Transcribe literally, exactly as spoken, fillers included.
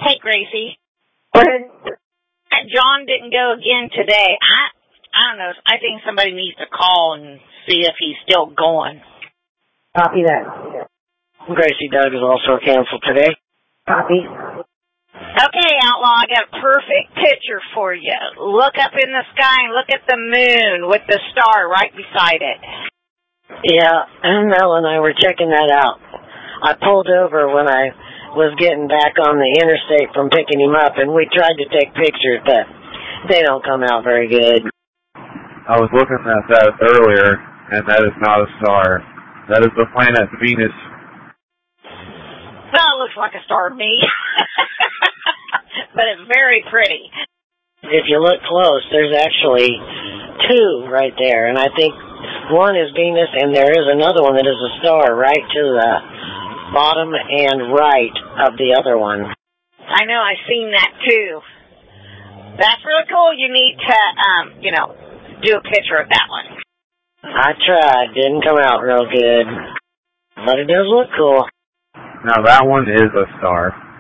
Hey, Gracie. John didn't go again today. I I don't know. I think somebody needs to call and see if he's still going. Copy that. Gracie Doug is also canceled today. Copy. Okay, Outlaw, I got a perfect picture for you. Look up in the sky and look at the moon with the star right beside it. Yeah, Mel and I were checking that out. I pulled over when I was getting back on the interstate from picking him up, and we tried to take pictures, but they don't come out very good. I was looking at that earlier, and that is not a star. That is the planet Venus. Well, it looks like a star to me. But it's very pretty. If you look close, there's actually two right there, and I think one is Venus, and there is another one that is a star right to the bottom and right of the other one. I know, I've seen that too. That's really cool. You need to, um, you know, do a picture of that one. I tried. Didn't come out real good. But it does look cool. Now that one is a star.